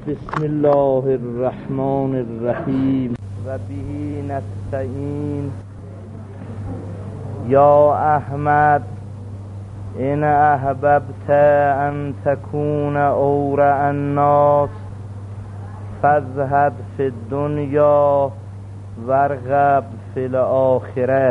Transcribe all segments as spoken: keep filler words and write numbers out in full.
بسم الله الرحمن الرحیم و به نستعین. یا احمد ان احببت ان تكون اورع الناس فازهد فی الدنیا وارغب فی الاخره.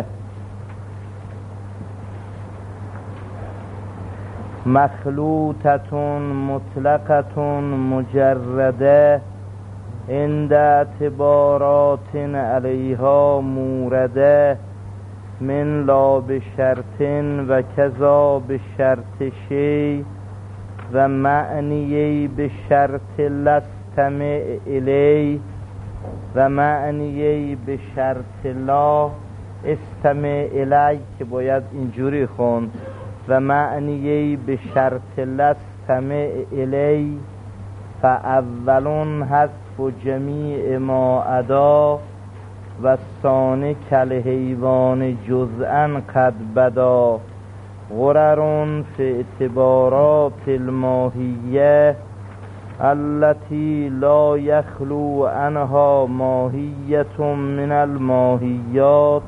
مخلوطة مطلقة مجرده عند اعتبارات علیها مورده من لا بشرط و کذا بشرط شی و معنی بشرط لستمع الی و معنی بشرط لا استمع الی، که باید اینجوری خوند، و معنی به شرط لستمع الی فاولون حذف جمیع ما عدا و ثانی کالحیوان جزءا قد بدا. غرر فی اعتبارات الماهیه التي لا یخلو عنها ماهیة من الماهیات.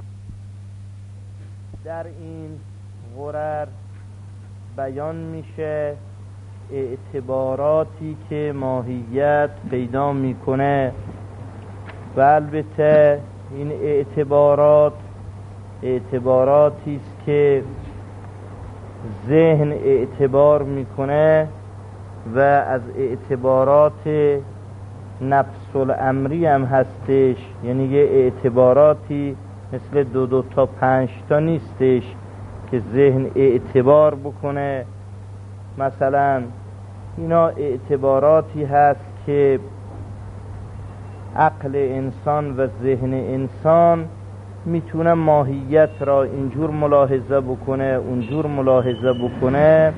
در این غرر بیان میشه اعتباراتی که ماهیت پیدا میکنه و البته این اعتبارات اعتباراتی است که ذهن اعتبار میکنه و از اعتبارات نفس الامری هم هستش، یعنی یه اعتباراتی مثل دو دو تا پنج تا نیستش که ذهن اعتبار بکنه. مثلا اینا اعتباراتی هست که عقل انسان و ذهن انسان میتونه ماهیت را اینجور ملاحظه بکنه اونجور ملاحظه بکنه.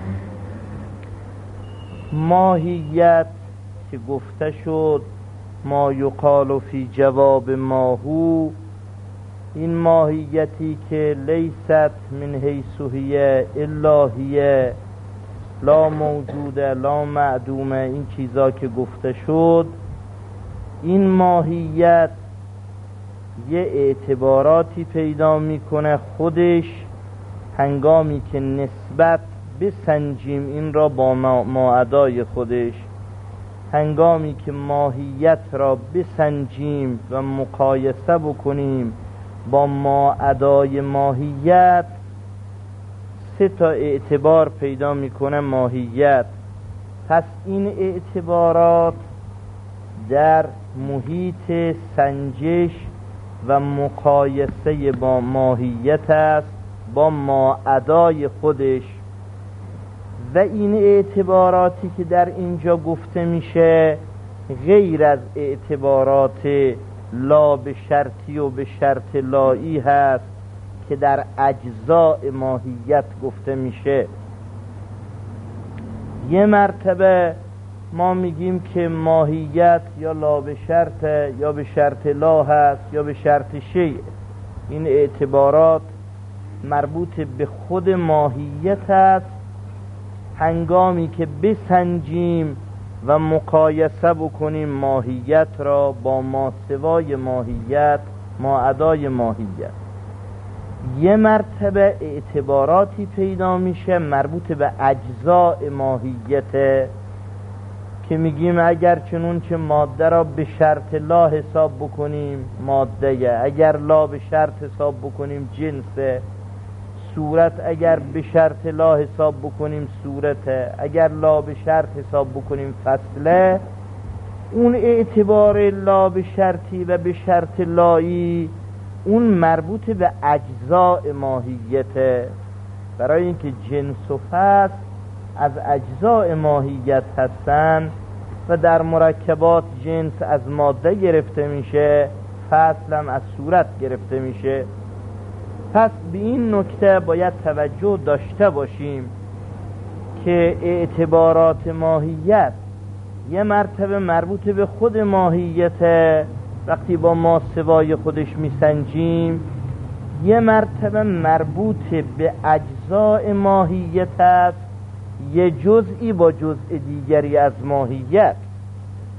ماهیت که گفته شد ما یقال فی جواب ماهو، این ماهیتی که لیست من حیث هی الا هی لا موجوده لا معدومه، این چیزا که گفته شد، این ماهیت یه اعتباراتی پیدا میکنه خودش هنگامی که نسبت بسنجیم این را با ماعدای خودش، هنگامی که ماهیت را بسنجیم و مقایسه بکنیم با ماعدای ماهیت، سه تا اعتبار پیدا میکنه ماهیت. پس این اعتبارات در محیط سنجش و مقایسه با ماهیت است با ماعدای خودش. و این اعتباراتی که در اینجا گفته میشه غیر از اعتبارات لا به شرطی و به شرط لایی هست که در اجزاء ماهیت گفته میشه. یه مرتبه ما میگیم که ماهیت یا لا به شرط یا به شرط لا هست یا به شرط شیء. این اعتبارات مربوط به خود ماهیت است هنگامی که بسنجیم و مقایسه بکنیم ماهیت را با ماسوای ماهیت، ماعدای ماهیت. یه مرتبه اعتباراتی پیدا میشه مربوط به اجزاء ماهیت که میگیم اگر چنون که ماده را به شرط لا حساب بکنیم ماده، اگر لا به شرط حساب بکنیم جنسه، صورت اگر به شرط لا حساب بکنیم صورته، اگر لا به شرط حساب بکنیم فصله. اون اعتبار لا به شرطی و به شرط لایی اون مربوط به اجزاء ماهیته، برای اینکه جنس و فصل از اجزاء ماهیت هستن و در مرکبات جنس از ماده گرفته میشه، فصل هم از صورت گرفته میشه. پس به این نکته باید توجه داشته باشیم که اعتبارات ماهیت یه مرتبه مربوط به خود ماهیت وقتی با ماسوای خودش میسنجیم، یه مرتبه مربوط به اجزاء ماهیت است، یه جزئی با جزء دیگری از ماهیت.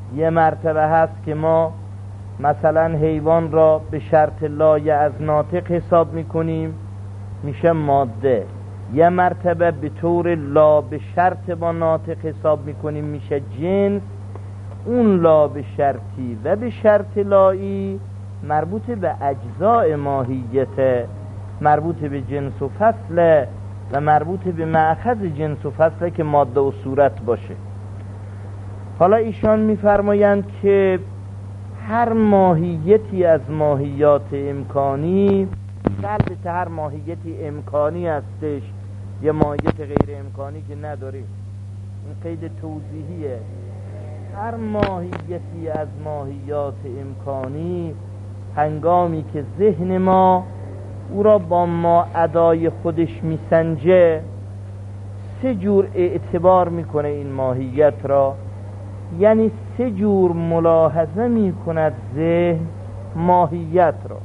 یه مرتبه هست که ما مثلا حیوان را به شرط لایه از ناطق حساب میکنیم، میشه ماده. یه مرتبه به طور لا به شرط با ناطق حساب میکنیم، میشه جنس. اون لا به شرطی و به شرط لایی مربوط به اجزاء ماهیت، مربوط به جنس و فصل و مربوط به مأخذ جنس و فصل که ماده و صورت باشه. حالا ایشان میفرمایند که هر ماهیتی از ماهیات امکانی، البته هر ماهیتی امکانی هستش، یه ماهیت غیر امکانی که نداریم، این قید توضیحیه. هر ماهیتی از ماهیات امکانی هنگامی که ذهن ما او را با ما ادای خودش میسنجه، سه جور اعتبار میکنه این ماهیت را، یعنی سه جور ملاحظه میکند ذهن ماهیت را.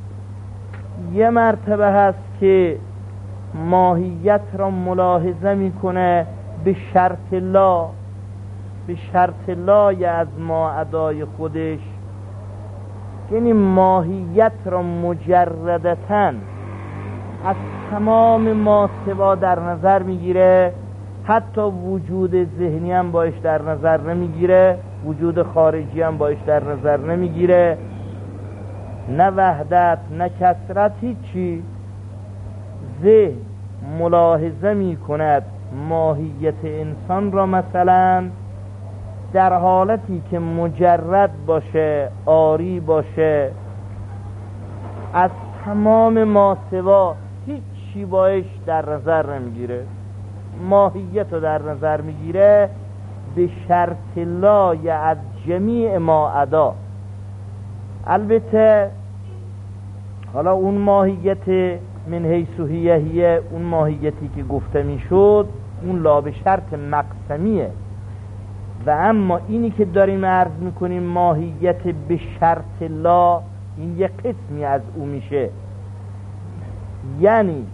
یه مرتبه هست که ماهیت را ملاحظه میکنه به شرط لا، به شرط لای از ما ادای خودش، یعنی ماهیت را مجردتاً از تمام ما سوا در نظر میگیره، حتی وجود ذهنی هم باش در نظر نمیگیره، وجود خارجی هم باش در نظر نمیگیره، نه وحدت نه کثرت، هیچی. ذهن ملاحظه میکند ماهیت انسان را مثلا در حالتی که مجرد باشه، عاری باشه، از تمام ما سوا هیچی باش در نظر نمیگیره، ماهیت رو در نظر میگیره به شرط لای از جمیع ما ادا. البته حالا اون ماهیت من حیث هیه هیه، اون ماهیتی که گفته میشد اون لا به شرط مقسمیه، و اما اینی که داریم عرض میکنیم ماهیت به شرط لا، این یک قسمی از او میشه، یعنی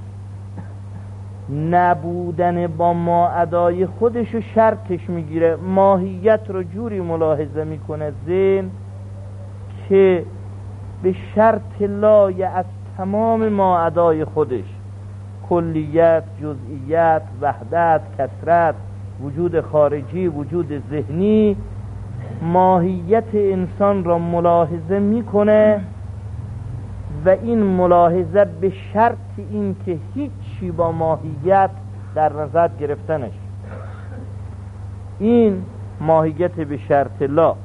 نبودن با ما ادای خودشو شرطش میگیره. ماهیت رو جوری ملاحظه میکنه ذهن که به شرط لای از تمام ما ادای خودش، کلیت، جزئیت، وحدت، کثرت، وجود خارجی، وجود ذهنی، ماهیت انسان را ملاحظه میکنه و این ملاحظه به شرط این که هیچی با ماهیت در نظر گرفتنش. این ماهیت به شرط لا.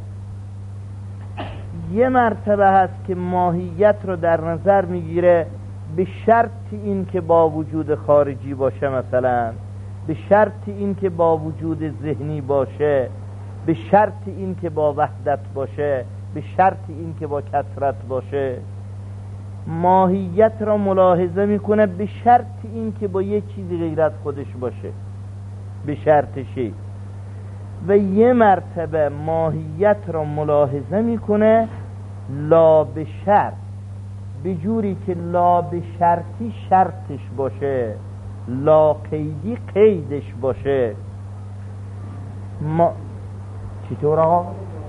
یه مرتبه هست که ماهیت رو در نظر میگیره به شرط این که با وجود خارجی باشه، مثلا به شرط این که با وجود ذهنی باشه، به شرط این که با وحدت باشه، به شرط این که با کثرت باشه. ماهیت را ملاحظه میکنه به شرط این که با یک چیزی غیر از خودش باشه، به شرط شی. و یه مرتبه ماهیت را ملاحظه میکنه لا به شرط، به جوری که لا به شرطی شرطش باشه، لا قیدی قیدش باشه. ما چطور آقا؟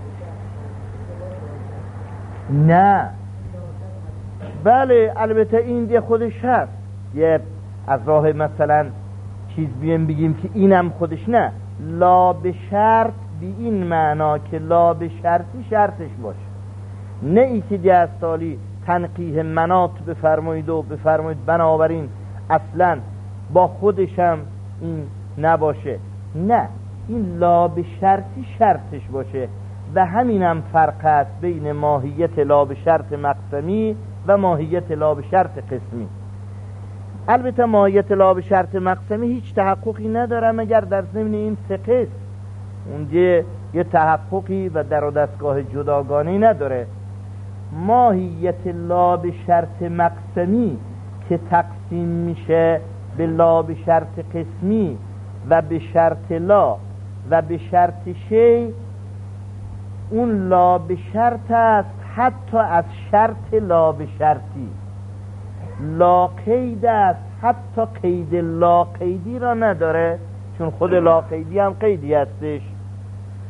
نه بله، البته این دیگه خودش هست، یه از راه مثلا چیز بیم بگیم که اینم خودش، نه، لا به شرط بی این معنا که لا به شرطی شرطش باشه، نه ای که دیگه از سالی تنقیح منات بفرمایید و بفرمایید بنابراین اصلا با خودشم این نباشه، نه، این لا به شرطی شرطش باشه. و همینم فرق است بین ماهیت لا به شرط مقسمی و ماهیت لا به شرط قسمی. البته ماهیت لا به شرط مقسمی هیچ تحققی نداره مگر در ضمن این سه قسم، اونجا یه تحققی و در و دستگاه جداگانه‌ای نداره. ماهیت لا به شرط مقسمی که تقسیم میشه به لا به شرط قسمی و به شرط لا و به شرط شی، اون لا به شرط است حتی از شرط لا به شرطی، لا قید است حتی قید لا قیدی را نداره، چون خود لا قیدی هم قیدی هستش.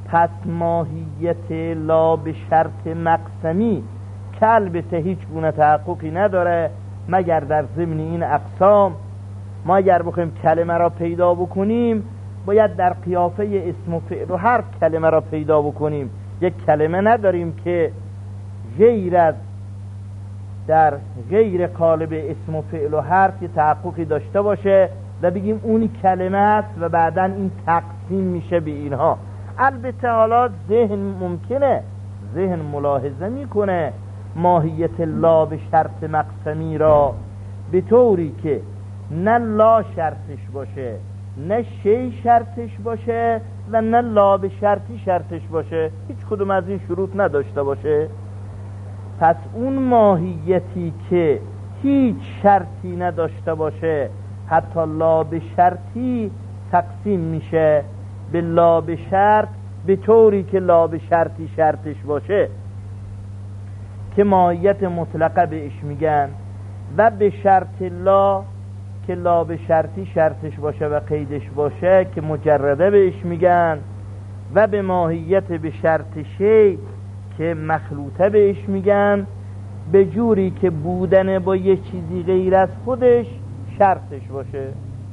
پس ماهیت لا به شرط مقسمی که البته هیچ گونه تحققی نداره مگر در ضمن این اقسام. ما اگر بخوایم کلمه را پیدا بکنیم باید در قیافه اسم و فعل و حرف کلمه را پیدا بکنیم. یک کلمه نداریم که غیر از در غیر قالب اسم و فعل و حرف تحققی داشته باشه و بگیم اون کلمه است و بعدا این تقسیم میشه به اینها. البته حالا ذهن ممکنه ذهن ملاحظه میکنه ماهیت لا به شرط مقسمی را به طوری که نه لا شرطش باشه نه شی شرطش باشه و نه لا به شرطی شرطش باشه، هیچ کدوم از این شروط نداشته باشه. پس اون ماهیتی که هیچ شرطی نداشته باشه حتی لا به شرطی تقسیم میشه به لا به شرط به طوری که لا به شرطی شرطش باشه که ماهیت مطلقه بهش میگن، و به شرط لا که لا به شرطی شرطش باشه و قیدش باشه که مجرده بهش میگن، و به ماهیت به شرط شی که مخلوطه بهش میگن، به جوری که بودن با یه چیزی غیر از خودش شرطش باشه.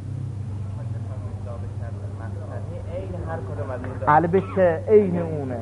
البته عین اونه.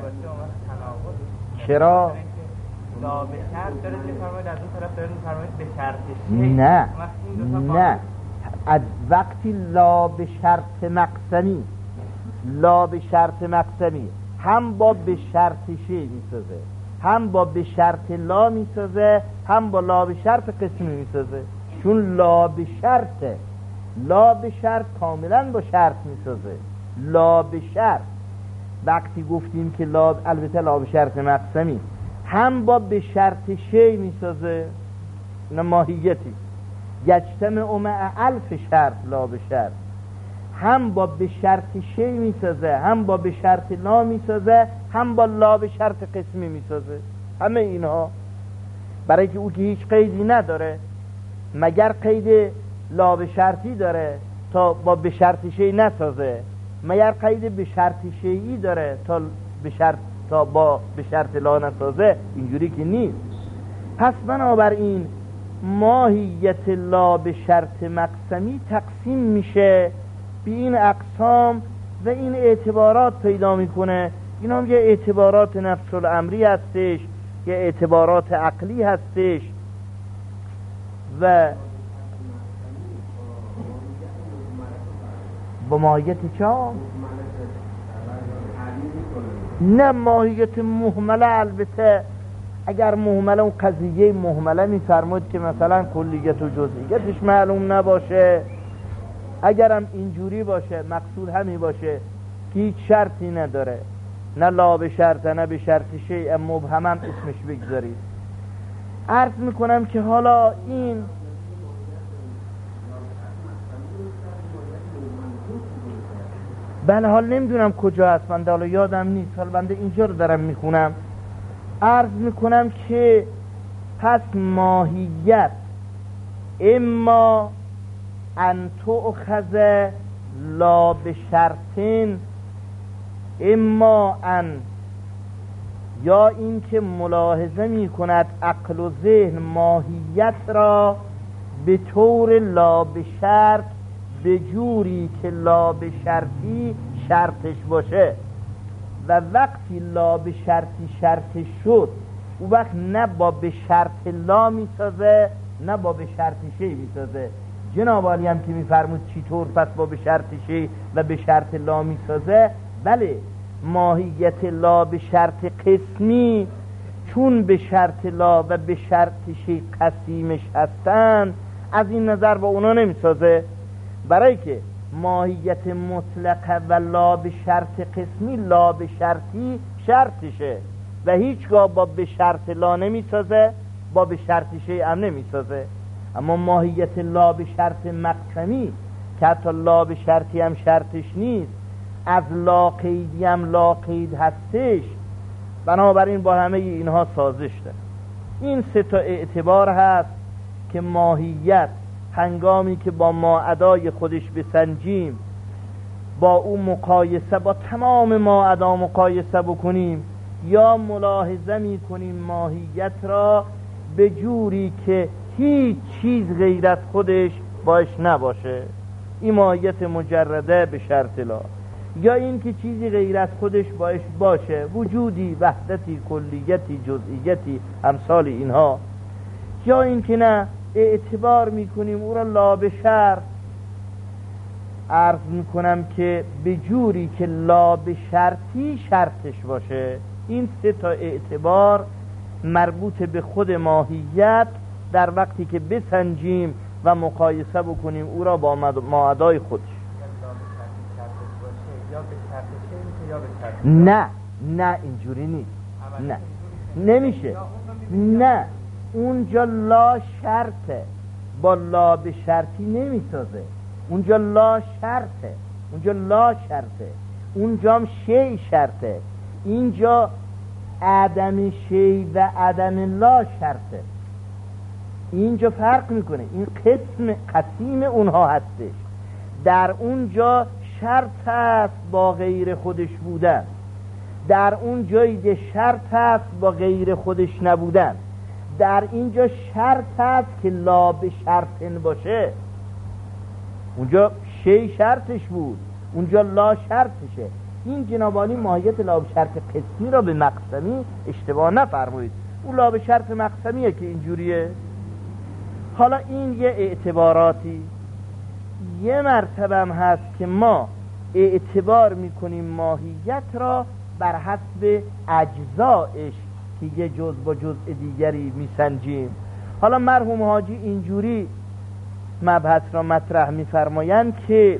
چرا؟ لا به شرط داره میفرماید از اون طرف داره میفرماید به شرط شی. نه نه از وقتی لا به شرط مقسمی لا به شرط مقسمی هم با به شرط شی میسازه، هم با به شرط لا میسازه، هم با لا به شرط قسمی میسازه. چون لا به شرط لا به شرط کاملا با شرط میسازه. لا به شرط وقتی گفتیم که لا، البته لا به شرط مقسمی هم با به شرط شی میسازه، نه ماهیتی یجتمع مع الف شرط لا به شرط، هم با به شرط شی میسازه، هم با به شرط لا میسازه، هم با لا به شرط قسمی میسازه. همه اینها برای که او که هیچ قیدی نداره مگر قید لا به شرطی داره تا با به شرط شی نسازه، مگر قید به شرط شیئی داره تا به شرط تا با به شرط لا نسازه. اینجوری که نیست. پس بنابراین ماهیت لا به شرط مقسمی تقسیم میشه به این اقسام و این اعتبارات پیدا میکنه. این هم یه اعتبارات نفس الامری هستش، یه اعتبارات عقلی هستش و با ماهیت چا؟ نه ماهیت مهمله. البته اگر مهمله اون قضیه مهمله میفرمود که مثلا کلیت و جزئیاتش معلوم نباشه، اگرم اینجوری باشه مقصود همین باشه که هیچ شرطی نداره، نه لا به شرط نه به شرط شیء مبهم هم اسمش بگذارید. عرض میکنم که حالا این بله حال نمیدونم کجا هست، من حالا یادم نیست، حالا بنده اینجا رو دارم میخونم. عرض میکنم که پس ماهیت اما ان تؤخذ لا به شرطین، اما ان یا این که ملاحظه میکند عقل و ذهن ماهیت را به طور لا به شرط به جوری که لا به شرطی شرطش باشه، و وقتی لا به شرطی شرطش شد او وقت نه با به شرط لا میسازه نه با به شرط شی میسازه. جناب عالی هم که میفرمود چطور پس با به شرط شی و به شرط لا میسازه. بله ماهیت لا به شرط قسمی چون به شرط لا و به شرط شی قسیمش هستن از این نظر با اونا نمیسازه، برای که ماهیت مطلقه و لا به شرط قسمی لا به شرطی شرطشه و هیچگاه با به شرط لا نمیسازه، با به شرط شی هم نمیسازه. اما ماهیت لا به شرط مقسمی که حتی لا به شرطی هم شرطش نیست، از لا قیدی هم لا قید هستش، بنابراین با همه اینها سازش داره. این سه تا اعتبار هست که ماهیت هنگامی که با ما ادای خودش بسنجیم با او مقایسه، با تمام ما ادا مقایسه بکنیم، یا ملاحظه می کنیم ماهیت را به جوری که هیچ چیز غیر از خودش باش نباشه، این ماهیت مجرده به شرط لا، یا این که چیزی غیر از خودش باش باشه، وجودی، وحدتی، کلیتی، جزئیتی، امثال اینها، یا این که نه اعتبار میکنیم او را لا به شرط. عرض میکنم که به جوری که لا به شرطی شرطش باشه. این سه تا اعتبار مربوط به خود ماهیت در وقتی که بسنجیم و مقایسه بکنیم او را با ماعدای خودش. نه نه اینجوری نیست، نه نمیشه، نه اونجا لا شرطه، با لا به شرطی نمیسازه، اونجا لا شرطه، اونجا لا شرطه، اونجا هم شی شرطه، اینجا عدم شی و عدم لا شرطه. اینجا فرق میکنه، این قسم قسیم اونها هستش. در اونجا شرط است با غیر خودش بودن، در اون جایی که شرط است با غیر خودش نبودن، در اینجا شرط است که لا به شرطن باشه. اونجا شی شرطش بود، اونجا لا شرطشه. این جنابالی ماهیت لا به شرط قسمی را به مقسمی اشتباه نفرمایید، اون لا به شرط مقسمیه که اینجوریه. حالا این یه اعتباراتی. یه مرتبه هم هست که ما اعتبار میکنیم ماهیت را بر حسب اجزایش که یه جز با جزء دیگری میسنجیم. حالا مرحوم حاجی اینجوری مبحث را مطرح میفرمایند که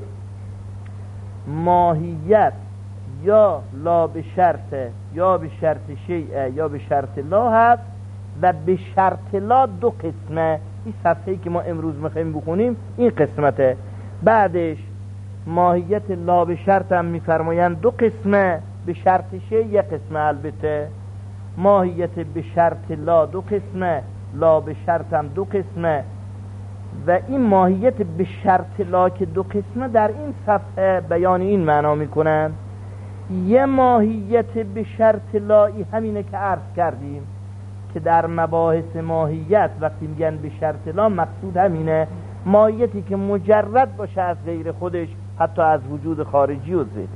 ماهیت یا لا به شرط یا به شرط شیء یا به شرط لا هست و به شرط لا دو قسمه. این صفحه‌ای که ما امروز میخوایم بخونیم این قسمته. بعدش ماهیت لا به شرط هم میفرمایند دو قسمه، به شرط شیء یک قسمه. البته ماهیت به شرط لا دو قسمه، لا به شرط هم دو قسمه. و این ماهیت به شرط لا که دو قسمه در این صفحه بیان این معنا میکنن. یه ماهیت به شرط لایی همینه که عرض کردیم که در مباحث ماهیت وقتی میگن به شرط لا مقصود همینه، ماهیتی که مجرد باشه از غیر خودش، حتی از وجود خارجی و ذهنی.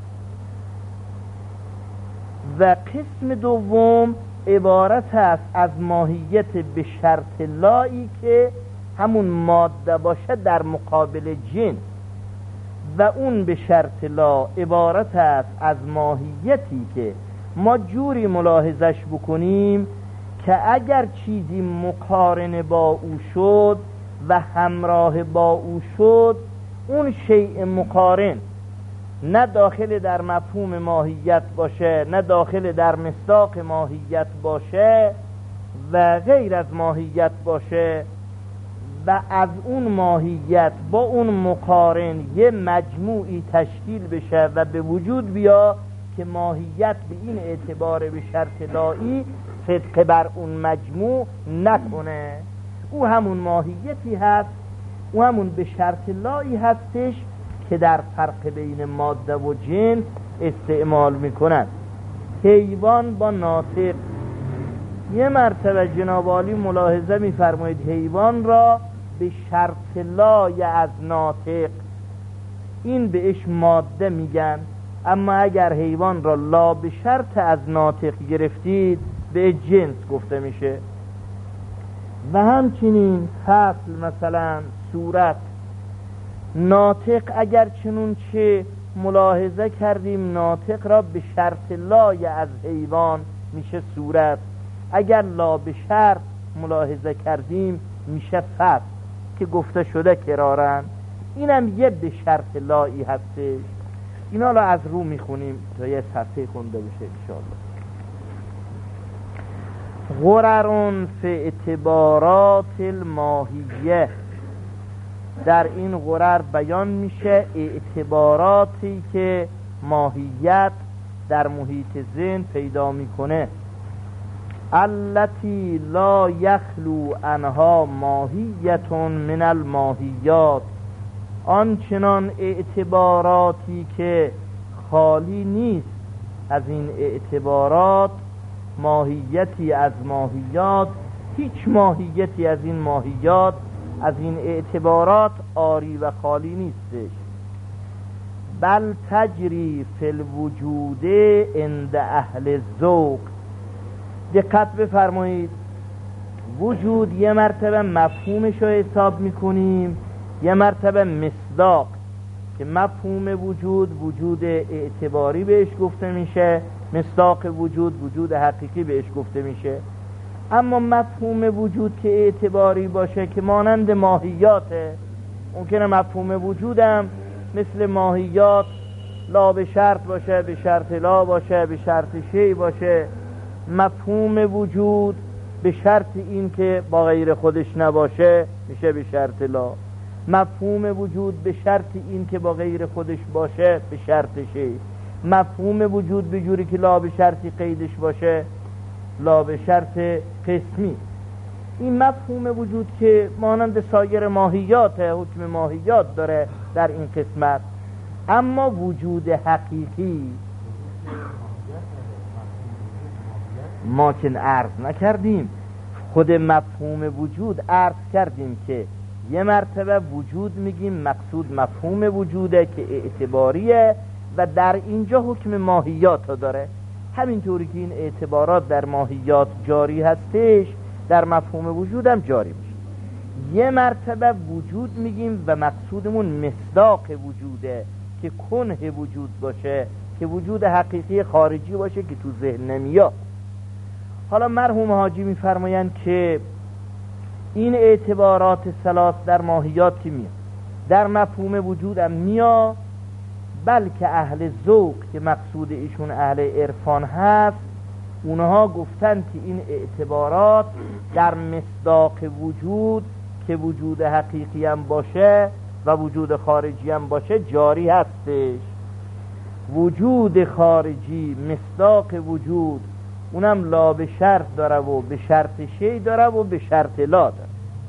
و قسم دوم عبارت است از ماهیت به شرط لایی که همون ماده باشه در مقابل جنس، و اون به شرط لا عبارت است از ماهیتی که ما جوری ملاحظش بکنیم که اگر چیزی مقارن با او شد و همراه با او شد، اون شیء مقارن نه داخل در مفهوم ماهیت باشه، نه داخل در مصداق ماهیت باشه و غیر از ماهیت باشه، و از اون ماهیت با اون مقارن یه مجموعی تشکیل بشه و به وجود بیا که ماهیت به این اعتبار به شرط لایی صدق بر اون مجموع نکنه، او همون ماهیتی هست، او همون به شرط لایی هستش که در فرق بین ماده و جنس استعمال میکنن. حیوان با ناطق، یه مرتبه جناب عالی ملاحظه میفرمایید حیوان را به شرط لای از ناطق، این بهش ماده میگن، اما اگر حیوان را لا به شرط از ناطق گرفتید به جنس گفته میشه. و همچنین فصل مثلا صورت، ناطق اگر چنون چه ملاحظه کردیم ناطق را به شرط لای از حیوان میشه صورت، اگر لا به شرط ملاحظه کردیم میشه فصل که گفته شده کرارن. اینم یه به شرط لایی هستش. اینا رو از رو میخونیم تا یه صفحه خونده بشه انشاءالله. غررون فی اعتبارات الماهیه، در این غرر بیان میشه اعتباراتی که ماهیت در محیط ذهن پیدا میکنه. التی لا یخلو عنها ماهیت من الماهیات، آنچنان اعتباراتی که خالی نیست از این اعتبارات، ماهیتی از ماهیات، هیچ ماهیتی از این ماهیات از این اعتبارات عاری و خالی نیستش. بل تجری فی الوجود عند اهل ذوق. دقت بفرمایید، وجود یه مرتبه مفهومش رو حساب میکنیم، یه مرتبه مصداق، که مفهوم وجود وجود اعتباری بهش گفته میشه، مصداق وجود وجود حقیقی بهش گفته میشه. اما مفهوم وجود که اعتباری باشه که مانند ماهیاته، ممکنه مفهوم وجودم مثل ماهیات لا به شرط باشه، به شرط لا باشه، به شرط شی باشه. مفهوم وجود به شرط این که با غیر خودش نباشه میشه به شرط لا. مفهوم وجود به شرط این که با غیر خودش باشه به شرط شی. مفهوم وجود به جوری که لا به شرطی قیدش باشه لا به شرط قسمی. این مفهوم وجود که مانند سایر ماهیات، حکم ماهیات داره در این قسمت. اما وجود حقیقی ما که عرض نکردیم، خود مفهوم وجود عرض کردیم که یه مرتبه وجود میگیم مقصود مفهوم وجوده که اعتباریه و در اینجا حکم ماهیات ها داره. همینطوری که این اعتبارات در ماهیات جاری هستش در مفهوم وجودم جاری میشه. یه مرتبه وجود میگیم و مقصودمون مصداق وجوده که کنه وجود باشه، که وجود حقیقی خارجی باشه که تو ذهن نمیاد. حالا مرحوم حاجی میفرمایند که این اعتبارات ثلاث در ماهیات که میاد در مفهوم وجودم میاد، بلکه اهل ذوق که مقصود ایشون اهل عرفان هست، اونها گفتن که این اعتبارات در مصداق وجود که وجود حقیقی هم باشه و وجود خارجی هم باشه جاری هستش. وجود خارجی مصداق وجود اونم لا به شرط داره و به شرط شی داره و به شرط لا داره.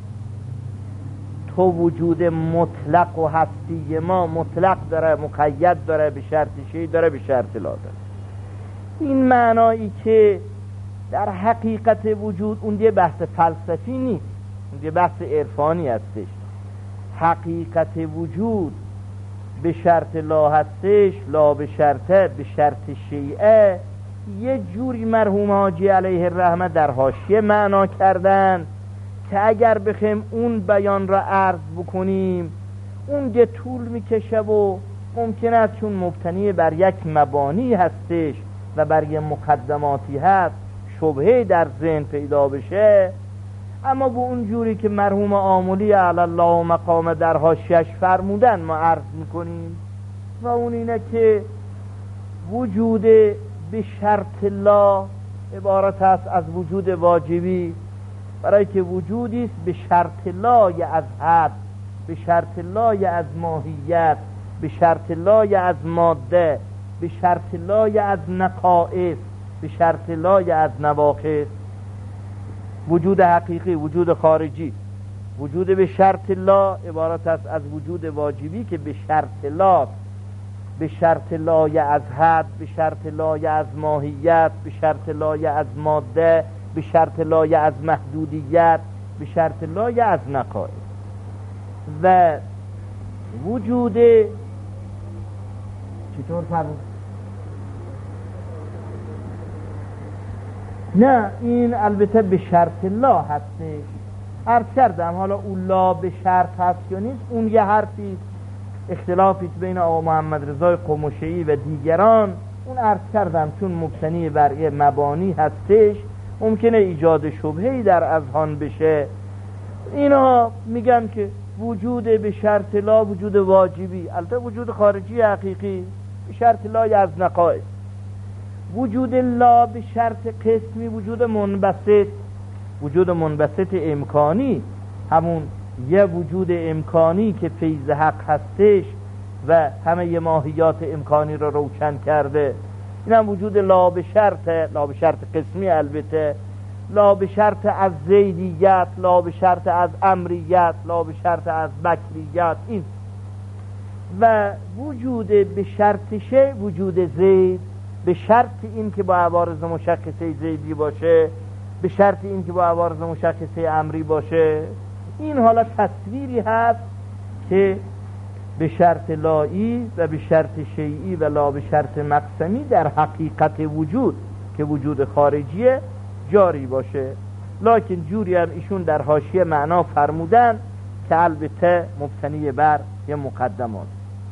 تو وجود مطلق و هستی ما مطلق داره، مقید داره، به شرط شی داره، به شرط لا داره. این معنایی که در حقیقت وجود اون یه بحث فلسفی نیست، اون یه بحث عرفانی هستش. حقیقت وجود به شرط لا هستش، لا به شرطه، به شرط شیعه. یه جوری مرحوم حاجی علیه الرحمه در حاشیه معنا کردن که اگر بخیم اون بیان را عرض بکنیم اون یه طول میکشه و ممکن است چون مبتنی بر یک مبانی هستش و بر یک مقدماتی هست شبهه در ذهن پیدا بشه. اما با اون جوری که مرحوم آملی علی الله و مقام در حاشیه‌اش فرمودن ما عرض میکنیم، و اون اینه که وجود به شرط لا عبارت است از وجود واجبی، برای که وجودی است به شرط لای از حد، به شرط لای از ماهیت، به شرط لای از ماده، به شرط لای از نقائص، به شرط لای از نواقص. وجود حقیقی، وجود خارجی. وجود به شرط لا عبارت است از وجود واجبی که به شرط لا، به شرط لای از حد، به شرط لای از ماهیت، به شرط لای از ماده، به شرط لای از محدودیت، به شرط لای از نقائص. و وجود چطور فرمود؟ نه این البته به شرط لا هستش. عرض کردم حالا اون لا به شرط هست یا نیست اون یه حرفی اختلافی بین آقا محمد رضای قمشه‌ای و دیگران، اون عرض کردم چون مبتنی بر یه مبانی هستش ممکنه ایجاد شبهه‌ای در اذهان بشه. اینا میگن که وجود به شرط لا وجود واجبی، البته وجود خارجی حقیقی به شرط لا از نقائص. وجود لا به شرط قسمی وجود منبسط، وجود منبسط امکانی، همون یه وجود امکانی که فیض حق هستش و همه ی ماهیات امکانی رو روشن کرده. این هم وجود لا به شرط، لا به شرط قسمی البته، لا به شرط از زیدیت، لا به شرط از امریت، لا به شرط از بکریت. این و وجود به شرط شی وجود زید، به شرط این که با عوارض مشخصه زیدی باشه، به شرط این که با عوارض مشخصه امری باشه. این حالا تصویری هست که به شرط لایی و به شرط شیعی و لا به شرط مقسمی در حقیقت وجود که وجود خارجیه جاری باشه. لکن جوری هم ایشون در حاشیه معنا فرمودن که البته مبتنی بر یه مقدمات.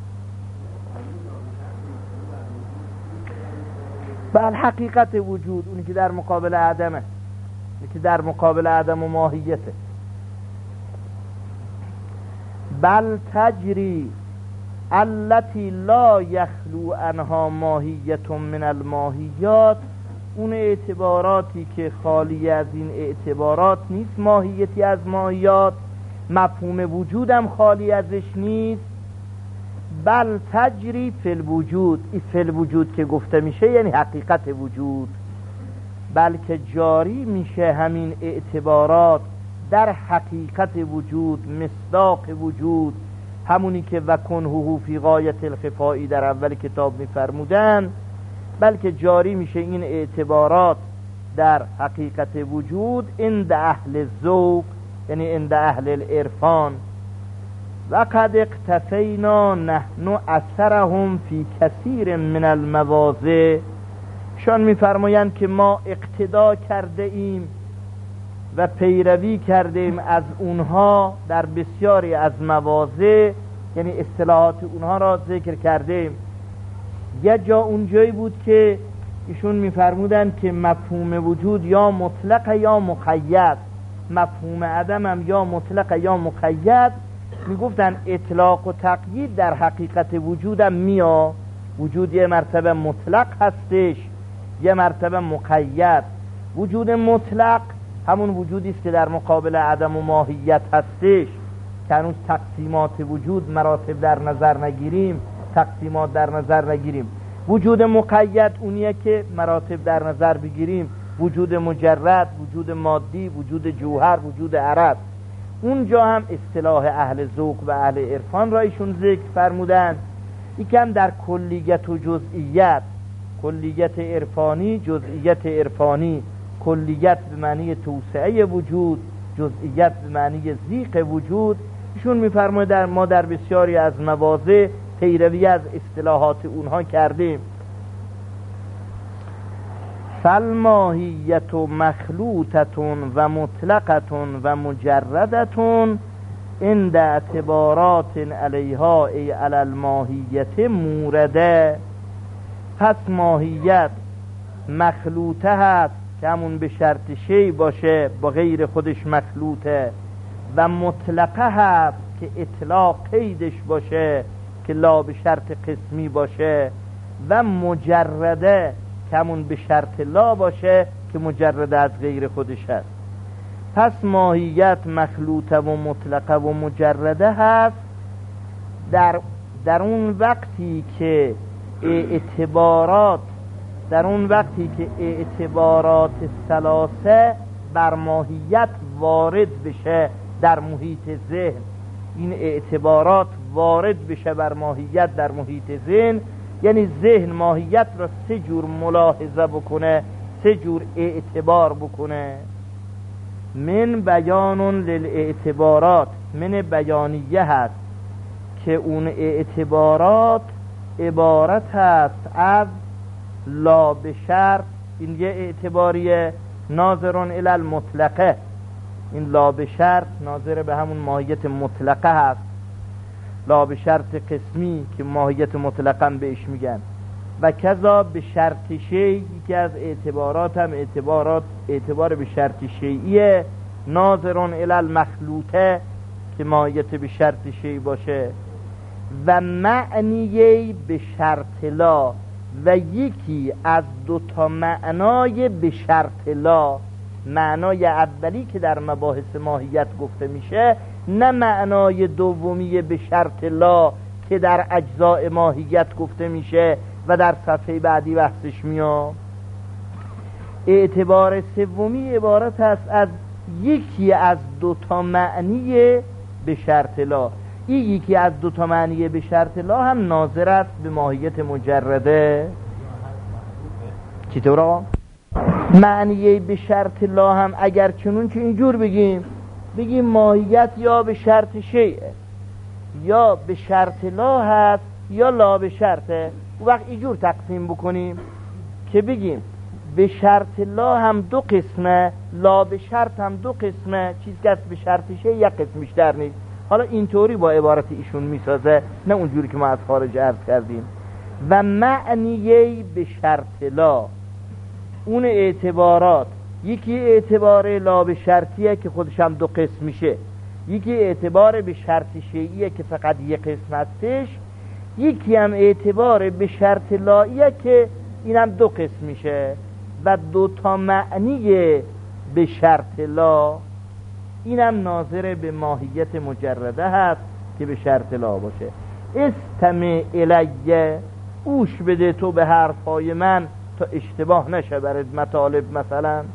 بل حقیقت وجود اونی که در مقابل عدمه، اونی که در مقابل عدم و ماهیته. بل تجری التي لا يخلو عنها ماهیت من الماهیات، اون اعتباراتی که خالی از این اعتبارات نیست، ماهیتی از ماهیات، مفهوم وجودم خالی ازش نیست. بل تجری فی الوجود، این فی الوجود که گفته میشه یعنی حقیقت وجود، بلکه جاری میشه همین اعتبارات در حقیقت وجود، مصداق وجود، همونی که وکنهو فی غایت الخفایی در اول کتاب میفرمودن، بلکه جاری میشه این اعتبارات در حقیقت وجود عند اهل ذوق، یعنی عند اهل العرفان. و قد اقتفینا نحن اثرهم فی کثیر من المواضع، شان میفرمایند که ما اقتدا کرده ایم و پیروی کردیم از اونها در بسیاری از مواضع، یعنی اصطلاحات اونها را ذکر کردیم. یه جا اونجایی بود که ایشون میفرمودن که مفهوم وجود یا مطلق یا مقید، مفهوم عدم هم یا مطلق یا مقید. میگفتن اطلاق و تقیید در حقیقت وجودم میا، وجود یه مرتبه مطلق هستش، یه مرتبه مقید. وجود مطلق همون وجودی است که در مقابل عدم و ماهیت هستش، که هنوز تقسیمات وجود مراتب در نظر نگیریم، تقسیمات در نظر نگیریم. وجود مقید اونیه که مراتب در نظر بگیریم، وجود مجرد، وجود مادی، وجود جوهر، وجود عرض. اونجا هم اصطلاح اهل ذوق و اهل عرفان را ایشون ذکر فرمودن، یکم در کلیت و جزئیت، کلیت عرفانی، جزئیت عرفانی، کلیت به معنی توسعه وجود، جزئیت به معنی ضیق وجود. ایشون میفرماید در ما در بسیاری از مواضع پیروی از اصطلاحات اونها کردیم. فالماهیت مخلوطة و مطلقة و مجردة عند اعتبارات علیها ای علی الماهیت مورده. پس ماهیت مخلوطه هست که همون به شرط شی باشه، با غیر خودش مخلوطه، و مطلقه هست که اطلاق قیدش باشه که لا به شرط قسمی باشه، و مجرده که همون به شرط لا باشه که مجرده از غیر خودش هست. پس ماهیت مخلوطه و مطلقه و مجرده هست در, در اون وقتی که اعتبارات در اون وقتی که اعتبارات ثلاثه بر ماهیت وارد بشه در محیط ذهن، این اعتبارات وارد بشه بر ماهیت در محیط ذهن، یعنی ذهن ماهیت را سه جور ملاحظه بکنه، سه جور اعتبار بکنه. من بیان للاعتبارات، من بیانیه هست که اون اعتبارات عبارت هست از لا به شرط، این یه اعتباریه، ناظرون الی المطلقه، این لا به شرط ناظر به همون ماهیت مطلقه هست. لا به شرط قسمی که ماهیت مطلقا بهش میگن، و کذا به شرط شیعی که از اعتبارات هم اعتبارات اعتبار به شرط شیعیه، ناظرون الی المخلوطه که ماهیت به شرط شیعی باشه، و معنیه به شرط لا، و یکی از دوتا معنای به شرط لا، معنای اولی که در مباحث ماهیت گفته میشه، نه معنای دومی به شرط لا که در اجزاء ماهیت گفته میشه و در صفحه بعدی بحثش میاد. اعتبار سومی عبارت است از یکی از دوتا معنی به شرط لا، این یکی از دو تا معنی به شرط لا هم ناظر است به ماهیت مجرده. چطور آقا؟ معنی به شرط لا هم اگر چنون که اینجور بگیم بگیم ماهیت یا به شرط شیء یا به شرط لا هست یا لا به شرطه، و وقت اینجور تقسیم بکنیم که بگیم به شرط لا هم دو قسمه، لا به شرط هم دو قسمه، چیز که به شرط شیء یک قسمش در نیست. حالا اینطوری با عبارت ایشون میسازه، نه اونجوری که ما از خارج عرض کردیم. و معنی به شرط لا اون اعتبارات، یکی اعتبار لا به شرطیه که خودش هم دو قسم میشه، یکی اعتبار به شرط شیعیه که فقط یک قسم هستش، یکی هم اعتبار به شرط لاییه که اینم دو قسم میشه. و دو تا معنی به شرط لا اینم ناظر به ماهیت مجرده هست که به شرط لا باشه. استمع الیه، گوش بده تو به حرفای من تا اشتباه نشه برد مطالب. مثلا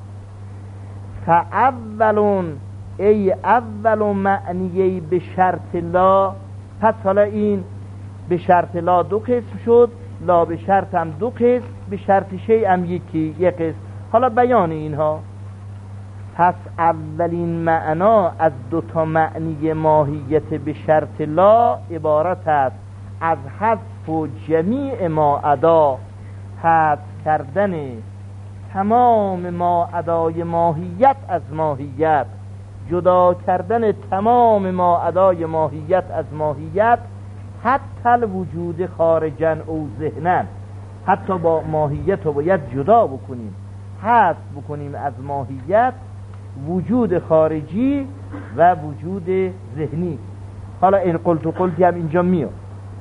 فاولون، ای اول معنی به شرط لا، پس حالا این به شرط لا دو قسم شد، لا به شرط هم دو قسم، به شرط شیء هم یکی یک قسم. حالا بیان اینها، پس اولین معنا از دو تا معنی ماهیت به شرط لا عبارت است از حذف و جمیع ما عدا، حذف کردن تمام ما عدای ماهیت از ماهیت، جدا کردن تمام ما عدای ماهیت از ماهیت، حتی الوجود خارجا او ذهنا، حتی با ماهیت رو باید جدا بکنیم، حذف بکنیم از ماهیت وجود خارجی و وجود ذهنی. حالا این قلت و قلتی هم اینجا میاد.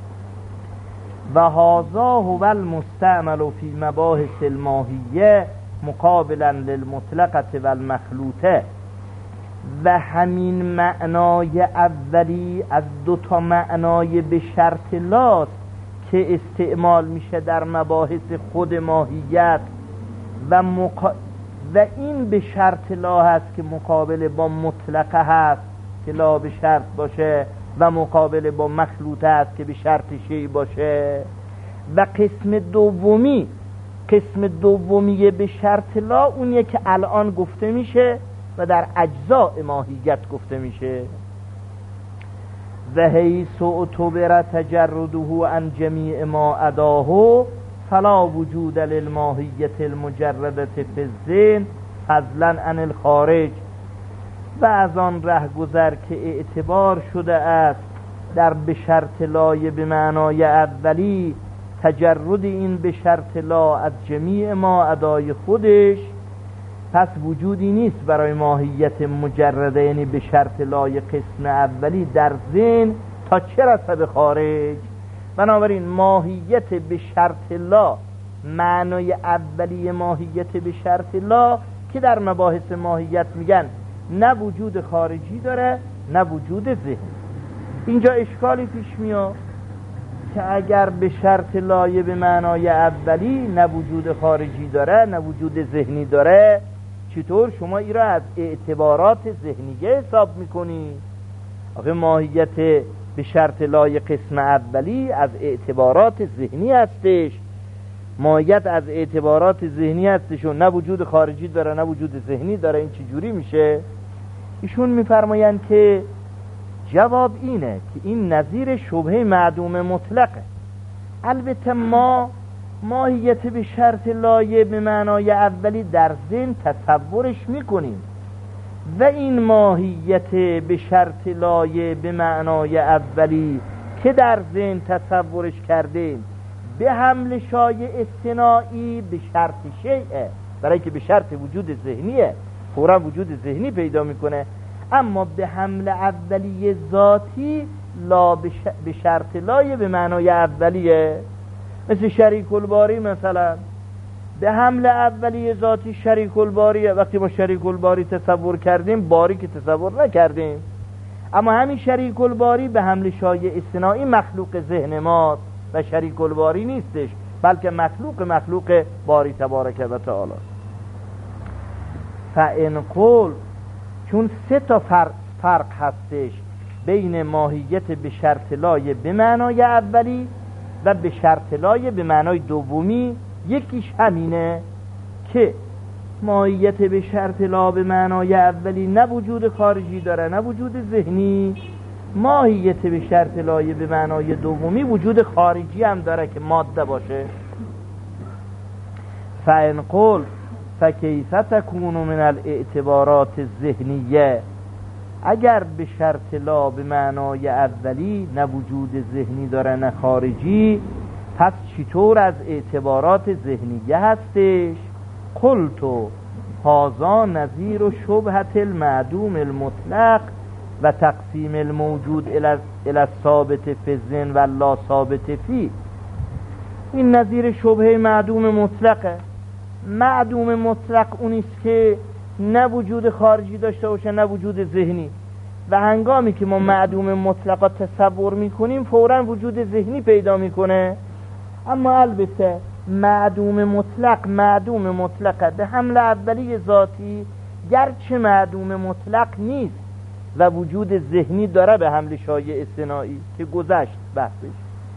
و هذا هو المستعمل فی مباحث الماهیه مقابلا للمطلقه و المخلوطه. و همین معنای اولی از دو تا معنای به شرط لاست که استعمال میشه در مباحث خود ماهیت و مقا... و این به شرط لا هست که مقابل با مطلقه هست که لا به شرط باشه و مقابل با مخلوطه هست که به شرط شیء باشه. و قسم دومی، قسم دومی به شرط لا اونیه که الان گفته میشه و در اجزاء ماهیت گفته میشه. و حیث اعتبر تجرده عن جمیع ما عداه فلا وجود للماهیت المجردة فی الذهن فضلا عن الخارج. و از آن ره گذر که اعتبار شده است در به شرط لای به معنای اولی تجرد این به شرط لا از جمیع ما عدای خودش، پس وجودی نیست برای ماهیت مجرده، یعنی به شرط لای قسم اولی در ذهن تا چه رسه به خارج. بنابراین ماهیت به شرط لا، معنای اولی ماهیت به شرط لا که در مباحث ماهیت میگن نه وجود خارجی داره نه وجود ذهنی. اینجا اشکالی پیش میاد که اگر به شرط لایه به معنای اولی نه وجود خارجی داره نه وجود ذهنی داره، چطور شما این را از اعتبارات ذهنیه حساب میکنی؟ آخه ماهیت به شرط لایه قسم اولی از اعتبارات ذهنی هستش، ماهیت از اعتبارات ذهنی هستش و نه وجود خارجی داره نه وجود ذهنی داره. این چجوری میشه؟ ایشون میفرمایند که جواب اینه که این نظیر شبهه معدوم مطلقه. البته ما ماهیت به شرط لایه به معنای اولی در ذهن تصورش میکنیم و این ماهیت به شرط لایه به معنای اولی که در ذهن تصورش کردیم به حمل شایع اصطناعی به شرط شیعه، برای که به شرط وجود ذهنیه فورا وجود ذهنی پیدا میکنه، اما به حمل اولیه ذاتی لا به شرط لایه به معنای اولیه. مثل شریک الباری مثلا، به حمل اولیه ذاتی شریک الباریه. وقتی ما شریک الباری تصور کردیم باری که تصور نکردیم، اما همین شریک الباری به حمل شایع اصطناعی مخلوق ذهن ماست و شریک الباری نیستش، بلکه مخلوق مخلوق باری تبارک و تعالی. فان قول، چون سه تا فرق, فرق هستش بین ماهیت به شرط لای به معنای اولی و به شرط لای به معنای دومی یکیش همینه که ماهیت به شرط لا به معنای اولی نه وجود خارجی داره نه وجود ذهنی، ماهیت به شرط لای به معنای دومی وجود خارجی هم داره که ماده باشه. فإن قل فکیف تکون من الاعتبارات الذهنیه، اگر به شرط لا به معنای اولی نه وجود ذهنی داره نه خارجی، پس چطور از اعتبارات ذهنیه هستش؟ قلتو هذا نظیر شبهة المعدوم المطلق و تقسیم الموجود الى الثابت فی الذهن و لا ثابت فی. این نظیر شبهه معدوم مطلقه. معدوم مطلق اونیست که نه وجود خارجی داشته باشه نه وجود ذهنی، و هنگامی که ما معدوم مطلقا تصور میکنیم فوراً وجود ذهنی پیدا میکنه. اما البته معدوم مطلق معدوم مطلقه به حمل اولی ذاتی، گرچه معدوم مطلق نیست و وجود ذهنی داره به حمل شایع اصطناعی که گذشت بحثش.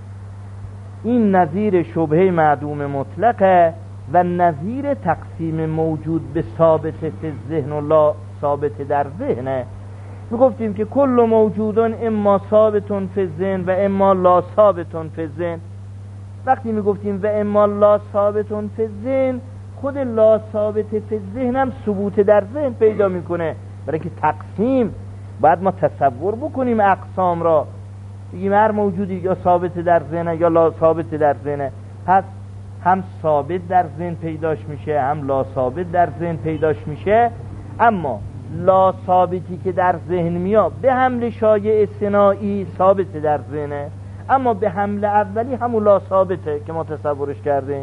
این نظیر شبهه معدوم مطلقه و نظیر تقسیم موجود به ثابت فی ذهن و لا ثابت در ذهنه. می گفتیم که کل موجودون اما ثابتون فی ذهن و اما لا ثابتون فی ذهن. وقتی می گفتیم و اما لا ثابتون فی ذهن، خود لا ثابت فی ذهن هم ثبوت در ذهن پیدا میکنه، برای که تقسیم باید ما تصور بکنیم اقسام را، بگیم هر موجودی یا ثابت در ذهن یا لا ثابت در ذهن، پس هم ثابت در ذهن پیداش میشه هم لا ثابت در ذهن پیداش میشه. اما لا ثابتی که در ذهن میاد به حمل شایع اصطناعی ثابت در ذهنه، اما به حمل اولی همون لا ثابته که ما تصورش کردیم.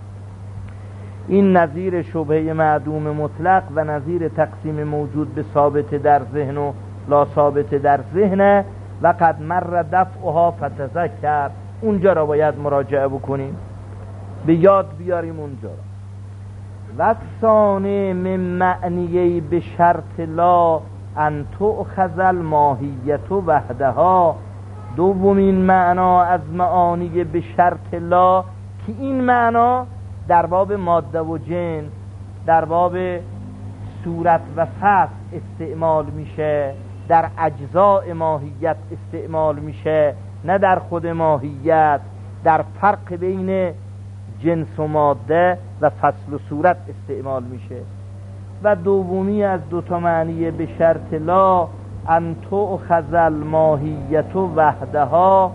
این نظیر شبهه معدوم مطلق و نظیر تقسیم موجود به ثابت در ذهن و لا ثابت در ذهنه و قد مر دفعها فتذکر. اونجا را باید مراجعه بکنیم، به یاد بیاریم اونجا را. و ثانه من معنیه به شرط لا ان تؤخذ الماهیت وحدها. دومین معنا از معانی به شرط لا که این معنا در باب ماده و جنس، در باب صورت و فصل استعمال میشه، در اجزاء ماهیت استعمال میشه، نه در خود ماهیت، در فرق بین جنس و ماده و فصل و صورت استعمال میشه. و دومی از دو تا معنی به شرط لا ان تؤخذ الماهیت وحدها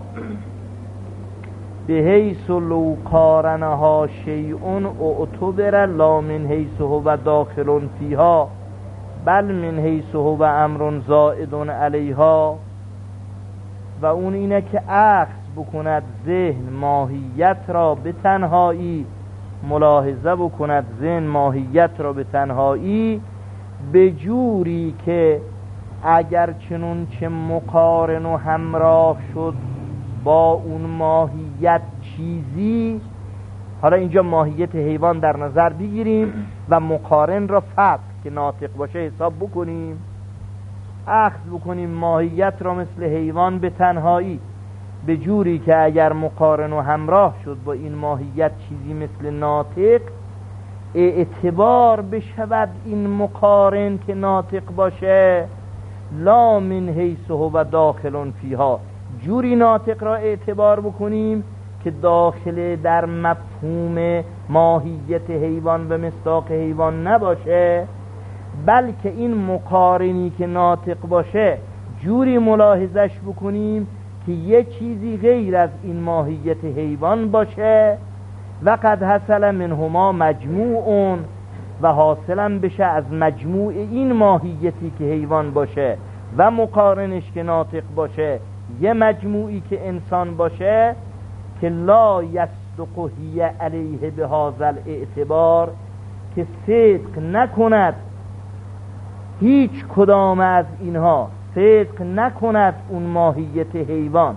بحیث لو قارنها شیء اعتبر لا من حیث هو داخل فیها بل من حیث هو امر زائد علیها. و اون اینه که اخذ بکند ذهن ماهیت را به تنهایی، ملاحظه بکند ذهن ماهیت را به تنهایی، به جوری که اگر چنون چه مقارن و همراه شد با اون ماهیت چیزی، حالا اینجا ماهیت حیوان در نظر بگیریم و مقارن را فتح که ناطق باشه حساب بکنیم، اخذ بکنیم ماهیت را مثل حیوان به تنهایی، به جوری که اگر مقارن و همراه شد با این ماهیت چیزی مثل ناطق، اعتبار بشود این مقارن که ناطق باشه لا من حیث هو داخل فیها، جوری ناطق را اعتبار بکنیم که داخل در مفهوم ماهیت حیوان و مصداق حیوان نباشه، بلکه این مقارنی که ناطق باشه جوری ملاحظش بکنیم که یه چیزی غیر از این ماهیت حیوان باشه و قد حصل منهما مجموعون، و حاصلم بشه از مجموع این ماهیتی که حیوان باشه و مقارنش که ناطق باشه یه مجموعی که انسان باشه که لا یصدق هی علیه به هذا الاعتبار، که صدق نکند هیچ کدام از اینها، صدق نکند اون ماهیت حیوان،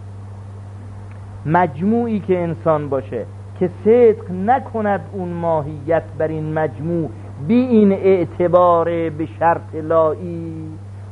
مجموعی که انسان باشه که صدق نکند اون ماهیت بر این مجموع بی این اعتبار به شرط لایی،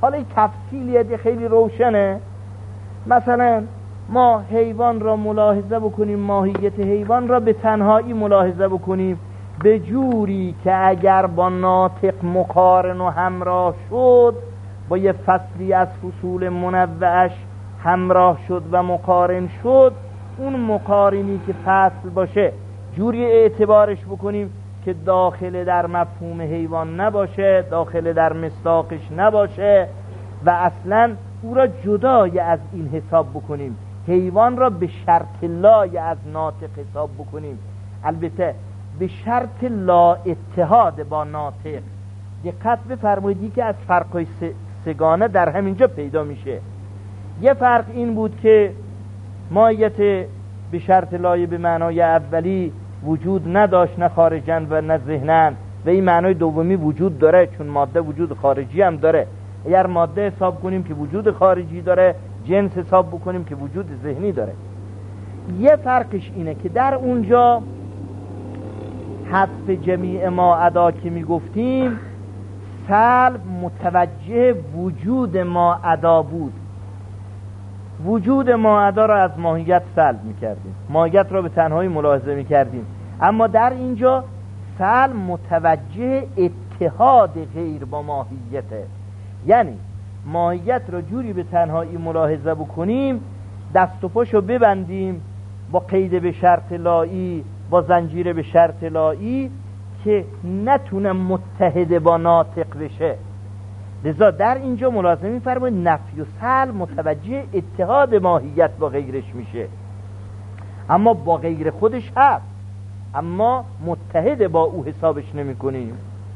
حالا این تفصیلیت خیلی روشنه. مثلا ما حیوان را ملاحظه بکنیم، ماهیت حیوان را به تنهایی ملاحظه بکنیم، به جوری که اگر با ناطق مقارن و همراه شد، با یه فصلی از فصول منوعش همراه شد و مقارن شد، اون مقارنی که فصل باشه جوری اعتبارش بکنیم که داخل در مفهوم حیوان نباشه، داخل در مصداقش نباشه و اصلا او را جدای از این حساب بکنیم، حیوان را به شرط لای از ناطق حساب بکنیم، البته به شرط لا اتحاد با ناطق. دقت بفرمایید که از فرقای سگانه در همینجا پیدا میشه. یه فرق این بود که ماهیت به شرط لای به معنای اولی وجود نداشت، نه خارجن و نه ذهنن، و این معنای دومی وجود داره چون ماده وجود خارجی هم داره. اگر ماده حساب کنیم که وجود خارجی داره، جنس حساب بکنیم که وجود ذهنی داره. یه فرقش اینه که در اونجا حذف جمیع ما ادا که میگفتیم، سلب متوجه وجود ما ادا بود، وجود ما ادا را از ماهیت سلب میکردیم، ماهیت را به تنهایی ملاحظه میکردیم. اما در اینجا سلب متوجه اتحاد غیر با ماهیته، یعنی ماهیت را جوری به تنهایی ملاحظه بکنیم، دست و پاشو ببندیم با قید به شرط لایی، با زنجیر به شرط لایی، که نتونه متحد با ناطق بشه. لذا در اینجا ملاحظه می‌فرمایید نفی و سلب متوجه اتحاد ماهیت با غیرش میشه، اما با غیر خودش هست، اما متحد با او حسابش نمی کنیم.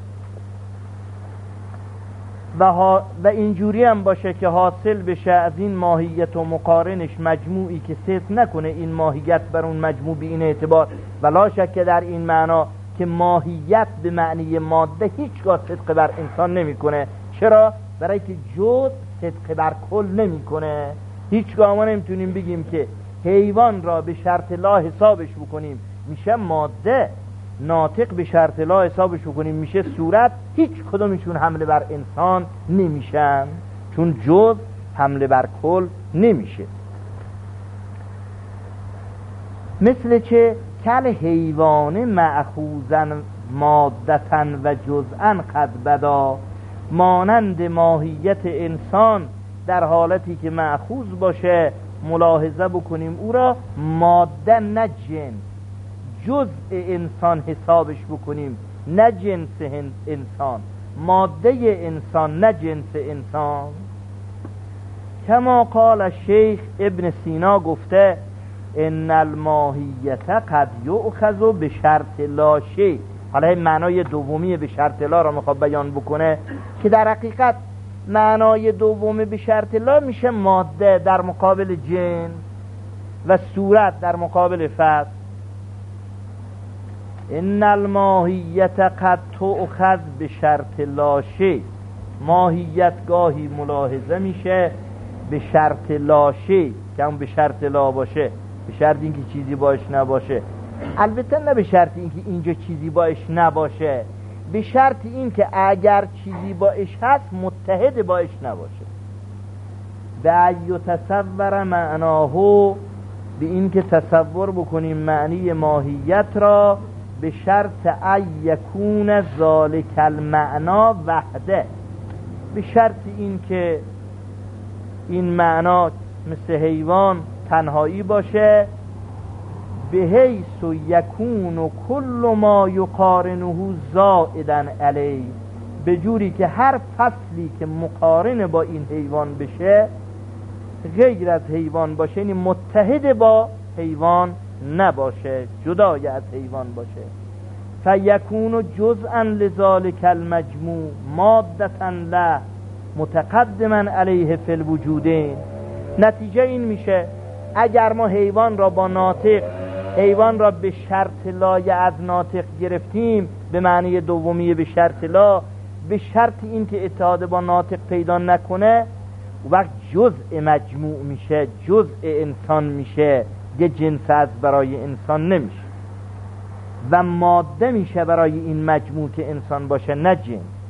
و, ها و اینجوری هم باشه که حاصل بشه از این ماهیت و مقارنش مجموعی که صدق نکنه این ماهیت بر اون مجموع به این اعتبار، ولا شک در این معنا که ماهیت به معنی ماده هیچگاه صدق بر انسان نمیکنه. چرا؟ برای که جز صدق بر کل نمیکنه. هیچگاه ما نمیتونیم بگیم که حیوان را به شرط لا حسابش بکنیم میشه ماده، ناطق به شرط لا حسابش بکنیم میشه صورت، هیچ کدومشون حمله بر انسان نمیشن، چون جز حمله بر کل نمیشه. مثل چه کل حیوان مأخوذن مادتن و جزءن قد بدا، مانند ماهیت انسان در حالتی که مأخوذ باشه ملاحظه بکنیم او را ماده نه جنس، جزء انسان حسابش بکنیم نه جنس انسان، ماده انسان نه جنس انسان. کما قال الشیخ ابن سینا گفته ان الماهیت قد یؤخذ به شرط لا شیء. حالا این معنای دومی به شرط لا را میخواد بیان بکنه که در حقیقت معنای دومی به شرط لا میشه ماده در مقابل جنس و صورت در مقابل فصل. ان الماهیت قد تؤخذ به شرط لا شیء، ماهیت گاهی ملاحظه میشه به شرط لا شیء، که اون به شرط لا باشه، به شرط اینکه چیزی باش نباشه. البته نه به شرط اینکه اینجا چیزی باش نباشه، به شرط اینکه اگر چیزی باش هست متحد باش نباشه. به یتصور معناه، به اینکه تصور بکنیم معنی ماهیت را به شرط ای یکون ذالک المعنا وحده، به شرط اینکه این معنا مثل حیوان تنهایی باشه، به حیث یکون کل ما یقارنه زائدا علیه، به جوری که هر فصلی که مقارن با این حیوان بشه غیر از حیوان باشه، یعنی متحد با حیوان نباشه، جدای از حیوان باشه. فیکون جزءا لذالک المجموع مادتا له متقدما علیه فی الوجودین. نتیجه این میشه اگر ما حیوان را با ناطق، حیوان را به شرط لای از ناطق گرفتیم به معنی دومی به شرط لا، به شرط این که اتحاد با ناطق پیدا نکنه، وقت جزء مجموع میشه، جزء انسان میشه، یه جنس از برای انسان نمیشه و ماده میشه برای این مجموع که انسان باشه، نه جنس.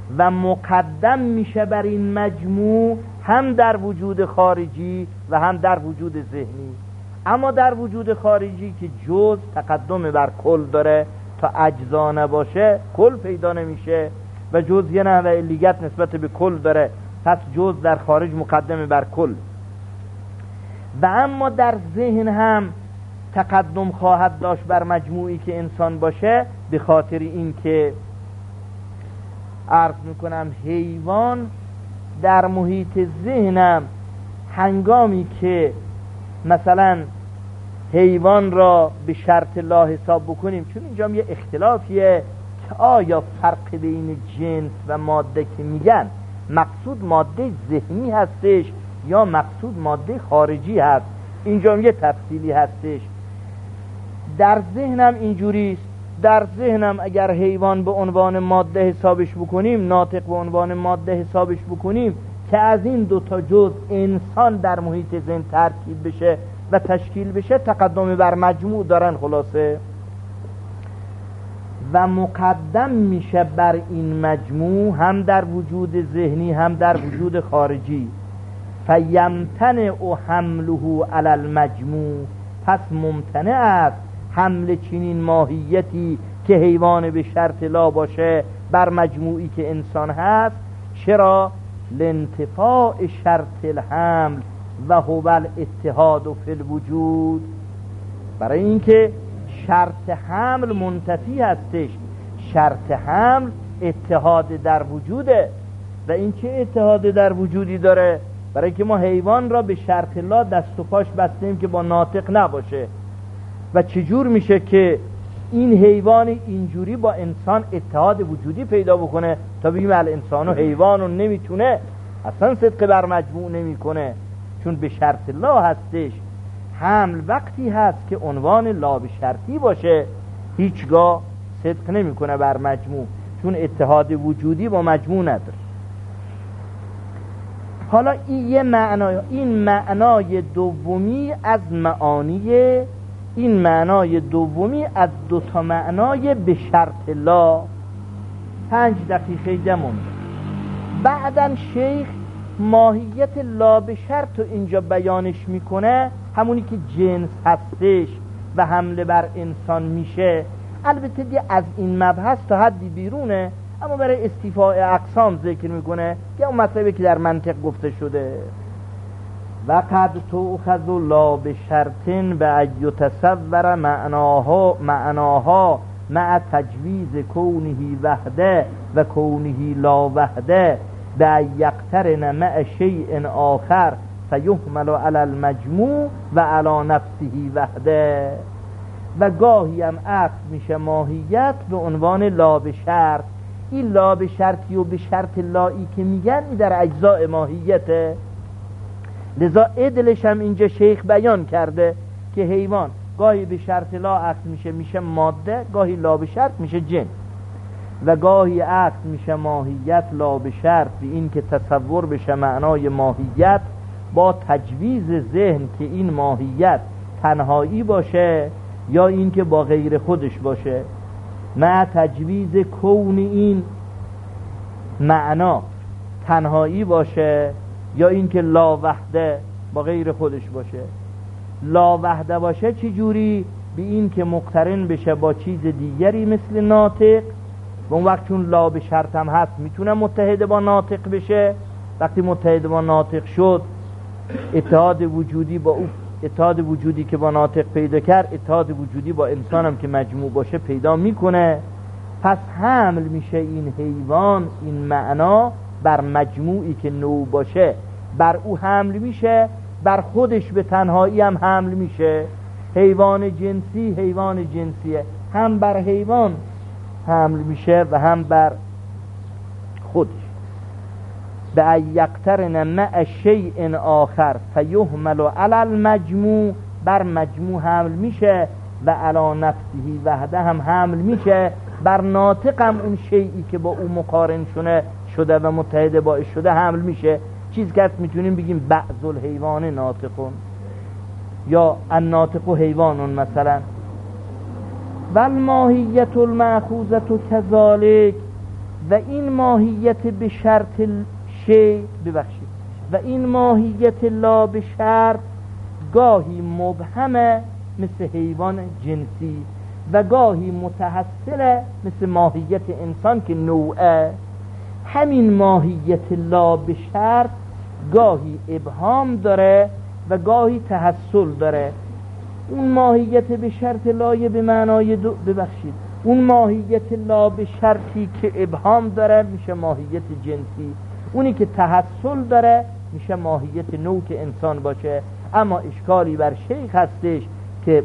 و مقدم میشه بر این مجموع هم در وجود خارجی و هم در وجود ذهنی. اما در وجود خارجی که جز تقدم بر کل داره، تا اجزا نباشه کل پیدا نمیشه و جز یه نحوه علیت نسبت به کل داره، پس جز در خارج مقدم بر کل. و اما در ذهن هم تقدم خواهد داشت بر مجموعی که انسان باشه، به خاطر این که عرض میکنم حیوان در محیط ذهنم هنگامی که مثلا حیوان را به شرط لا حساب بکنیم، چون اینجا یه اختلافیه که آیا فرق بین جنس و ماده که میگن مقصود ماده ذهنی هستش یا مقصود ماده خارجی هست، اینجا یه تفصیلی هستش. در ذهنم اینجوریست، در ذهنم اگر حیوان به عنوان ماده حسابش بکنیم، ناطق به عنوان ماده حسابش بکنیم، که از این دو تا جز انسان در محیط ذهن ترکیب بشه و تشکیل بشه، تقدم بر مجموع دارن خلاصه، و مقدم میشه بر این مجموع هم در وجود ذهنی هم در وجود خارجی. فیمتنع حمله علی المجموع، پس ممتنع است حمل چنین ماهیتی که حیوان به شرط لا باشه بر مجموعی که انسان هست. چرا؟ لانتفاع شرط الحمل و هو الاتحاد فی الوجود، برای اینکه شرط حمل منتفی هستش. شرط حمل اتحاد در وجوده، و این چه اتحاد در وجودی داره؟ برای که ما حیوان را به شرط لا دست و پاش بستیم که با ناطق نباشه، و چجور میشه که این حیوان اینجوری با انسان اتحاد وجودی پیدا بکنه؟ تا بگیم الانسان و حیوان رو نمیتونه، اصلا صدق بر مجموع نمیکنه، چون به شرط لا هستش. حمل وقتی هست که عنوان لا به شرطی باشه، هیچگاه صدق نمیکنه بر مجموع، چون اتحاد وجودی با مجموع نداره. حالا این یه معنای این معنای دومی از معانی این معنای دومی از دو تا معنای به شرط لا. پنج دقیقه جمعون. بعدن شیخ ماهیت لا به شرط رو اینجا بیانش میکنه، همونی که جنس هستش و حمله بر انسان میشه. البته دیگه از این مبحث تا حدی بیرونه، اما برای استیفاء اقسام ذکر میکنه که اون مطلبی که در منطق گفته شده. و قد تؤخذ لا بشرط به یتصور معناها معناها مع تجویز کونه وحده و کونه لا وحده به یقترن مع شیء آخر فیحمل علی المجموع و علی نفسه وحده. و گاهی هم عقد میشه ماهیت به عنوان لا به شرط. این لا به شرطی و به شرط لایی که میگن این در اجزاء ماهیته، لذا عدلش هم اینجا شیخ بیان کرده که حیوان گاهی به شرط لا عقد میشه میشه ماده، گاهی لا به شرط میشه جن، و گاهی عقد میشه ماهیت لا به شرط، به این که تصور بشه معنای ماهیت با تجویز ذهن که این ماهیت تنهایی باشه یا این که با غیر خودش باشه، مع تجویز کون این معنا تنهایی باشه یا این که لا وحده با غیر خودش باشه. لا وحده باشه چی جوری؟ به این که مقترن بشه با چیز دیگری مثل ناطق، و اون وقت چون لا به شرط هم هست میتونه متحد با ناطق بشه. وقتی متحد با ناطق شد، اتحاد وجودی با او اتحاد وجودی که با ناطق پیدا کرد، اتحاد وجودی با انسان هم که مجموع باشه پیدا میکنه. پس حمل میشه این حیوان، این معنا بر مجموعی که نوع باشه بر او حمل میشه، بر خودش به تنهایی هم حمل میشه. حیوان جنسی حیوان جنسیه، هم بر حیوان حمل میشه و هم بر خودش. به یقترن مع شیء آخر فیحمل علی المجموع، بر مجموع حمل میشه و علی نفسه وحده هم حمل میشه، بر ناطق هم اون شیئی که با او مقارن شده شده و متحد باش شده حمل میشه. چیز که میتونیم بگیم بعض الحیوان ناطقون یا الناطق حیوانون مثلا. و الماهیت المأخوذة کذالک، و این ماهیت به شرط شی ببخشید و این ماهیت لا به شرط گاهی مبهمه مثل حیوان جنسی و گاهی متحصله مثل ماهیت انسان که نوعه. همین ماهیت لا به شرط گاهی ابهام داره و گاهی تحصل داره. اون ماهیت به شرط لایه به معنای دو ببخشید اون ماهیت لا به شرطی که ابهام داره میشه ماهیت جنسی، اونی که تحصل داره میشه ماهیت نوع که انسان باشه. اما اشکالی بر شیخ هستش که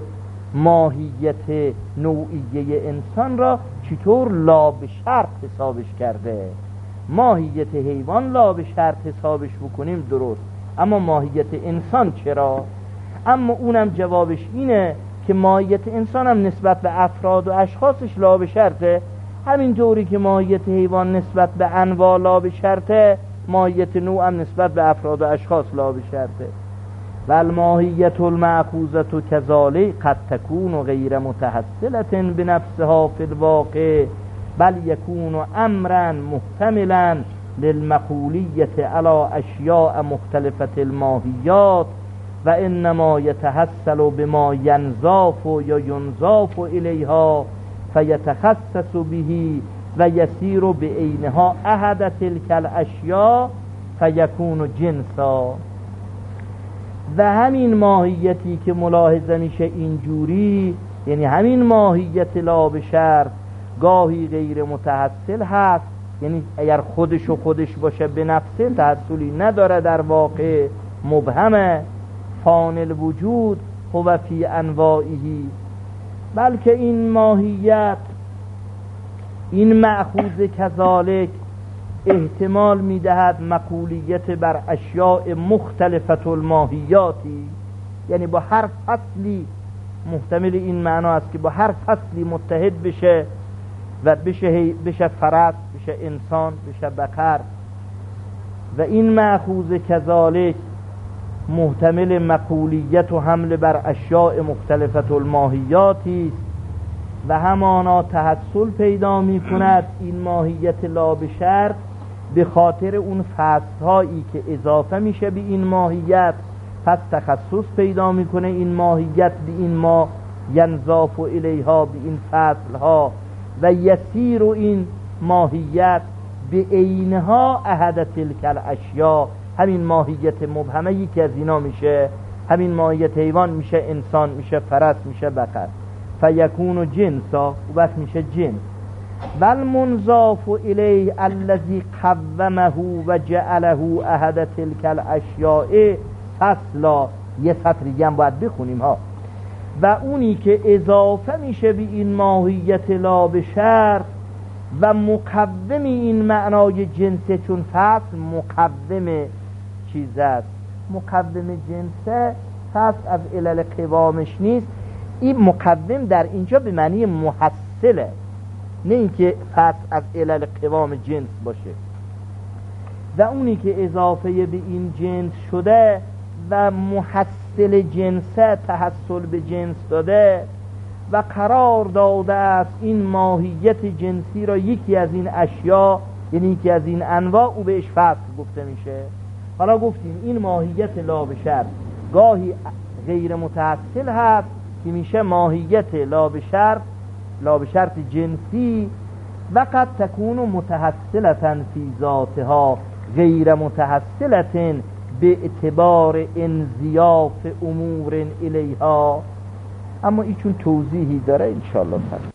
ماهیت نوعیه انسان را چطور لا به شرط حسابش کرده. ماهیت حیوان لا به شرط حسابش بکنیم درست، اما ماهیت انسان چرا؟ اما اونم جوابش اینه که ماهیت انسان هم نسبت به افراد و اشخاصش لا به شرطه، همین طوری که ماهیت حیوان نسبت به انواع لا به شرطه، ماهیت نوع هم نسبت به افراد و اشخاص لا به شرطه. و الماهیت المأخوذة کذالک قد تکون غیر متحصلة بنفسها فی الواقع بل یکون امرا محتملا للمقولیت علی اشیاء مختلفة الماهیات و انما یتحصل بما ینضاف یا ینضاف الیها فیتخصص به و یسیر بعینها احد تلک الاشیاء فیکون جنسا. و همین ماهیتی که ملاحظه میشه اینجوری، یعنی همین ماهیت لا به شرط گاهی غیر متحصل هست، یعنی اگر خودش و خودش باشه به نفسه تحصلی نداره، در واقع مبهمه، فان الوجود هو فی انواعی، بلکه این ماهیت این مأخوذ کذالک احتمال میدهد مقولیت بر اشیاء مختلفت الماهیاتی، یعنی با هر فصلی محتمل این معنا است که با هر فصلی متحد بشه و بشه بشه فرس، بشه انسان، بشه بقر. و این مأخوذ کذالک محتمل مقولیت و حمل بر اشیاء مختلفت الماهیاتی است و همانا تحصل پیدا می کند این ماهیت لا به شرط به خاطر اون فصلهایی که اضافه میشه به این ماهیت، پس تخصص پیدا میکنه این ماهیت به این ما ینضاف الیها، به این فصلها، و یسیر این ماهیت به عینها احد تلک الاشیاء. همین ماهیت مبهمه یکی از اینا میشه، همین ماهیت حیوان میشه انسان، میشه فرس، میشه بقر، فیکون جنسا، و وقت میشه جنس. بل منضاف الیه الذی قومه و جعله احد تلک الاشیاء فصلا. یه سطر دیگه هم باید بخونیم ها. و اونی که اضافه میشه به این ماهیت لا به شرط و مقوم این معنای جنسه، چون فصل مقوم چیز است، مقوم جنسه، فصل از علل قوامش نیست. این مقوم در اینجا به معنی محصله، نه اینکه فصل از علل قوام جنس باشه. و اونی که اضافه به این جنس شده و محصل جنسه، تحصل به جنس داده و قرار داده است این ماهیت جنسی را یکی از این اشیاء، یعنی یکی از این انواع، او بهش فصل گفته میشه. حالا گفتیم این ماهیت لا به شرط گاهی غیر متحصل هست که میشه ماهیت لا به شرط، لا به شرط جنسی، و قد تکون متحصلة فی ذاتها غیر متحصلة به اعتبار انضیاف امور الیها. اما ایچون توضیحی داره انشاءالله.